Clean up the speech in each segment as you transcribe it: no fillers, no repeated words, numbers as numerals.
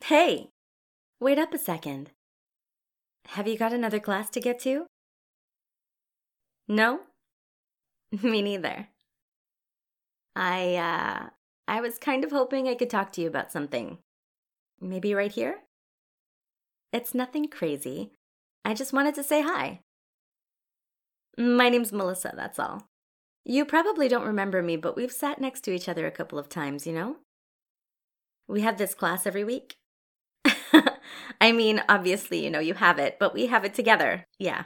Hey, wait up a second. Have you got another class to get to? No? Me neither. I was kind of hoping I could talk to you about something. Maybe right here? It's nothing crazy. I just wanted to say hi. My name's Melissa, that's all. You probably don't remember me, but we've sat next to each other a couple of times, you know? We have this class every week. I mean, obviously, you have it, but we have it together. Yeah.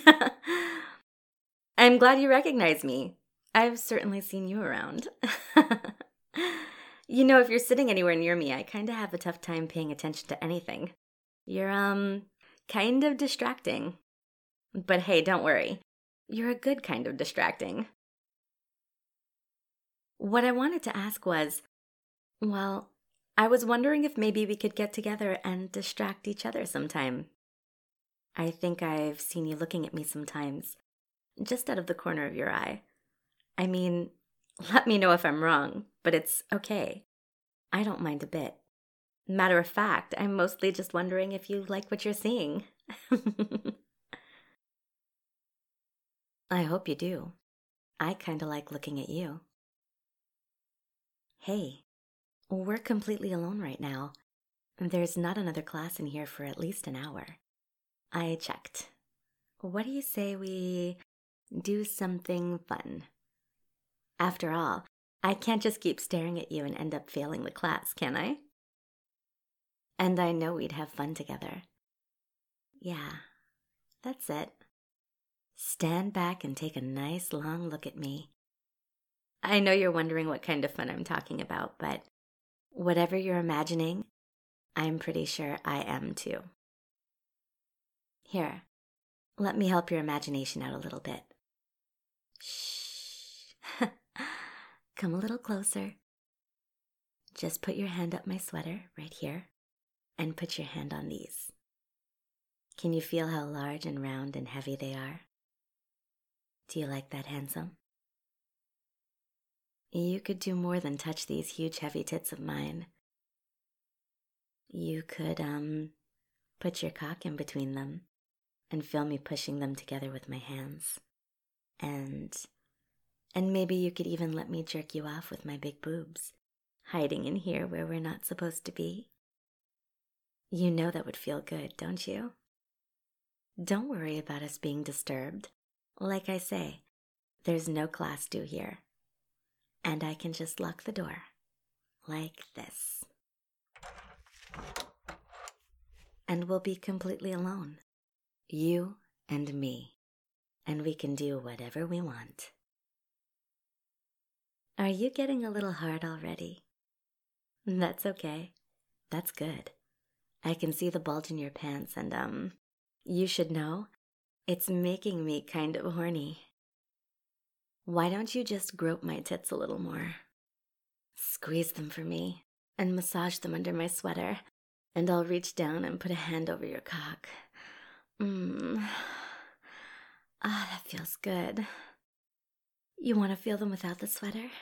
I'm glad you recognize me. I've certainly seen you around. If you're sitting anywhere near me, I kind of have a tough time paying attention to anything. You're, kind of distracting. But hey, don't worry. You're a good kind of distracting. What I wanted to ask was, well, I was wondering if maybe we could get together and distract each other sometime. I think I've seen you looking at me sometimes, just out of the corner of your eye. I mean, let me know if I'm wrong, but it's okay. I don't mind a bit. Matter of fact, I'm mostly just wondering if you like what you're seeing. I hope you do. I kind of like looking at you. Hey, we're completely alone right now. There's not another class in here for at least an hour. I checked. What do you say we do something fun? After all, I can't just keep staring at you and end up failing the class, can I? And I know we'd have fun together. Yeah, that's it. Stand back and take a nice long look at me. I know you're wondering what kind of fun I'm talking about, but whatever you're imagining, I'm pretty sure I am too. Here, let me help your imagination out a little bit. Shh. Come a little closer. Just put your hand up my sweater right here and put your hand on these. Can you feel how large and round and heavy they are? Do you like that, handsome? You could do more than touch these huge heavy tits of mine. You could, put your cock in between them and feel me pushing them together with my hands. And maybe you could even let me jerk you off with my big boobs, hiding in here where we're not supposed to be. You know that would feel good, don't you? Don't worry about us being disturbed. Like I say, there's no class due here. And I can just lock the door, like this. And we'll be completely alone. You and me. And we can do whatever we want. Are you getting a little hard already? That's okay. That's good. I can see the bulge in your pants and, you should know, it's making me kind of horny. Why don't you just grope my tits a little more? Squeeze them for me and massage them under my sweater, and I'll reach down and put a hand over your cock. That feels good. You want to feel them without the sweater?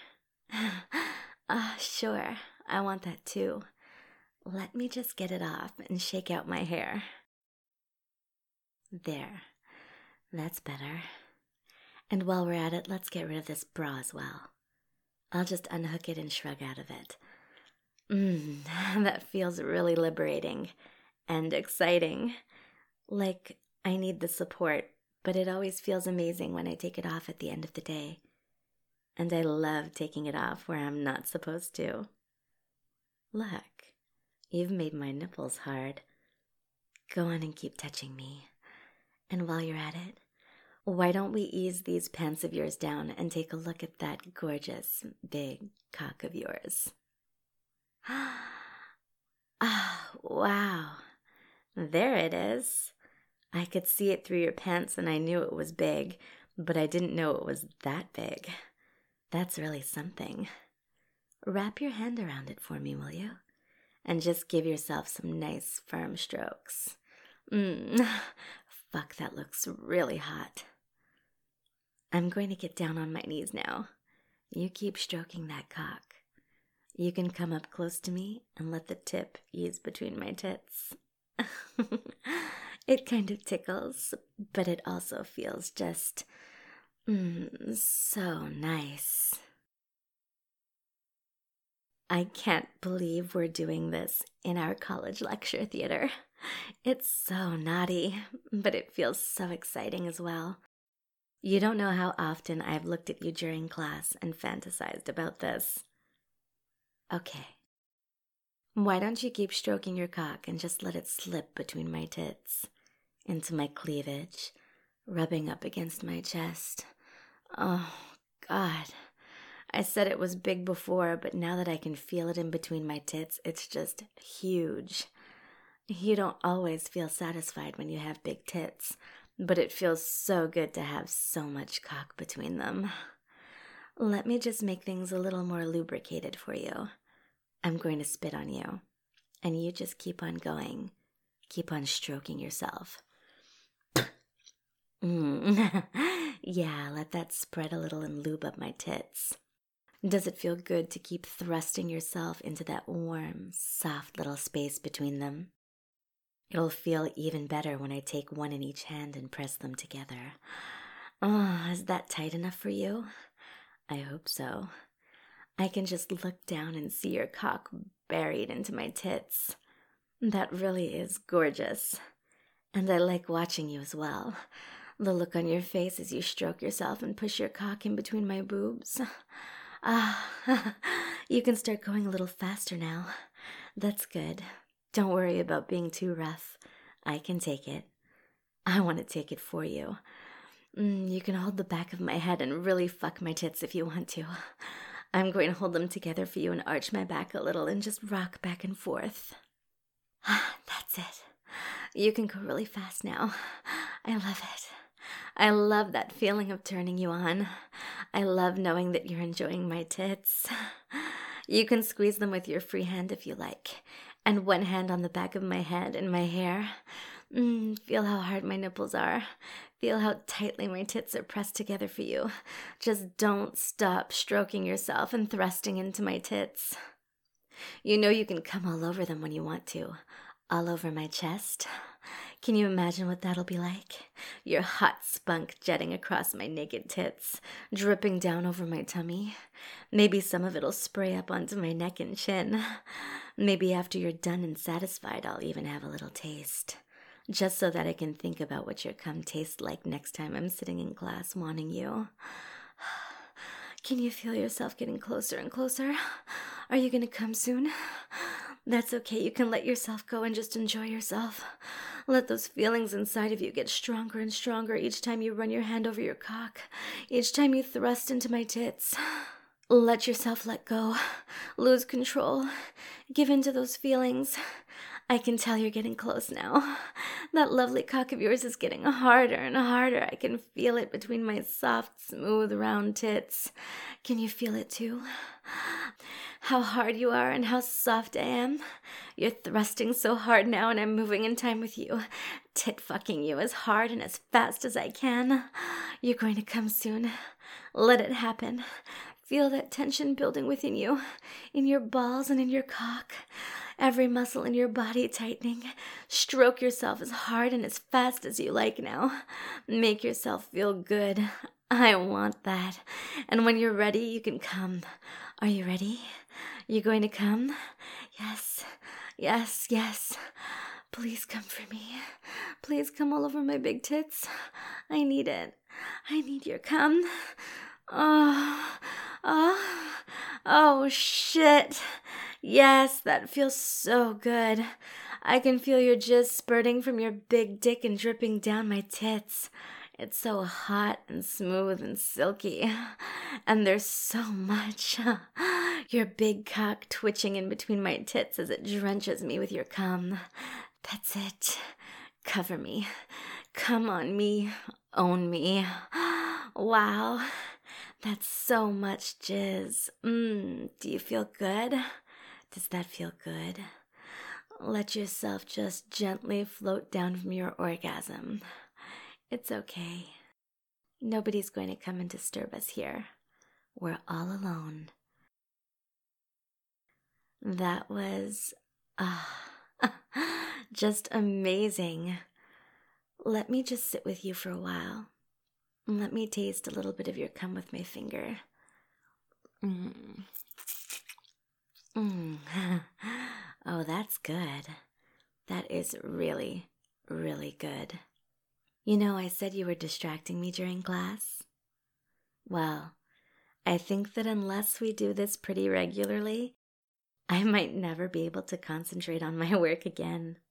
Sure. I want that too. Let me just get it off and shake out my hair. There. That's better. And while we're at it, let's get rid of this bra as well. I'll just unhook it and shrug out of it. That feels really liberating and exciting. Like I need the support, but it always feels amazing when I take it off at the end of the day. And I love taking it off where I'm not supposed to. Look, you've made my nipples hard. Go on and keep touching me. And while you're at it, why don't we ease these pants of yours down and take a look at that gorgeous, big cock of yours? Wow. There it is. I could see it through your pants and I knew it was big, but I didn't know it was that big. That's really something. Wrap your hand around it for me, will you? And just give yourself some nice, firm strokes. Fuck, that looks really hot. I'm going to get down on my knees now. You keep stroking that cock. You can come up close to me and let the tip ease between my tits. It kind of tickles, but it also feels just so nice. I can't believe we're doing this in our college lecture theater. It's so naughty, but it feels so exciting as well. You don't know how often I've looked at you during class and fantasized about this. Okay. Why don't you keep stroking your cock and just let it slip between my tits, into my cleavage, rubbing up against my chest. Oh, God. I said it was big before, but now that I can feel it in between my tits, it's just huge. You don't always feel satisfied when you have big tits, but it feels so good to have so much cock between them. Let me just make things a little more lubricated for you. I'm going to spit on you, and you just keep on going. Keep on stroking yourself. Yeah, let that spread a little and lube up my tits. Does it feel good to keep thrusting yourself into that warm, soft little space between them? It'll feel even better when I take one in each hand and press them together. Oh, is that tight enough for you? I hope so. I can just look down and see your cock buried into my tits. That really is gorgeous. And I like watching you as well. The look on your face as you stroke yourself and push your cock in between my boobs. You can start going a little faster now. That's good. Don't worry about being too rough. I can take it. I want to take it for you. You can hold the back of my head and really fuck my tits if you want to. I'm going to hold them together for you and arch my back a little and just rock back and forth. That's it. You can go really fast now. I love it. I love that feeling of turning you on. I love knowing that you're enjoying my tits. You can squeeze them with your free hand if you like, and one hand on the back of my head and my hair. Feel how hard my nipples are. Feel how tightly my tits are pressed together for you. Just don't stop stroking yourself and thrusting into my tits. You know you can come all over them when you want to. All over my chest. Can you imagine what that'll be like? Your hot spunk jetting across my naked tits, dripping down over my tummy. Maybe some of it'll spray up onto my neck and chin. Maybe after you're done and satisfied, I'll even have a little taste. Just so that I can think about what your cum tastes like next time I'm sitting in class wanting you. Can you feel yourself getting closer and closer? Are you gonna come soon? That's okay, you can let yourself go and just enjoy yourself. Let those feelings inside of you get stronger and stronger each time you run your hand over your cock, each time you thrust into my tits. Let yourself let go, lose control, give in to those feelings. I can tell you're getting close now. That lovely cock of yours is getting harder and harder. I can feel it between my soft, smooth, round tits. Can you feel it too? How hard you are and how soft I am. You're thrusting so hard now and I'm moving in time with you. Tit fucking you as hard and as fast as I can. You're going to come soon. Let it happen. Feel that tension building within you, in your balls and in your cock. Every muscle in your body tightening. Stroke yourself as hard and as fast as you like now. Make yourself feel good. I want that. And when you're ready, you can come. Are you ready? You going to come? Yes, yes, yes. Please come for me. Please come all over my big tits. I need it. I need your cum. Oh, shit. Yes, that feels so good. I can feel your jizz spurting from your big dick and dripping down my tits. It's so hot and smooth and silky. And there's so much. Your big cock twitching in between my tits as it drenches me with your cum. That's it. Cover me. Come on me. Own me. Wow. That's so much jizz. Do you feel good? Does that feel good? Let yourself just gently float down from your orgasm. It's okay. Nobody's going to come and disturb us here. We're all alone. That was just amazing. Let me just sit with you for a while. Let me taste a little bit of your cum with my finger. Mm. Mm. Oh, that's good. That is really, really good. You know, I said you were distracting me during class. Well, I think that unless we do this pretty regularly, I might never be able to concentrate on my work again.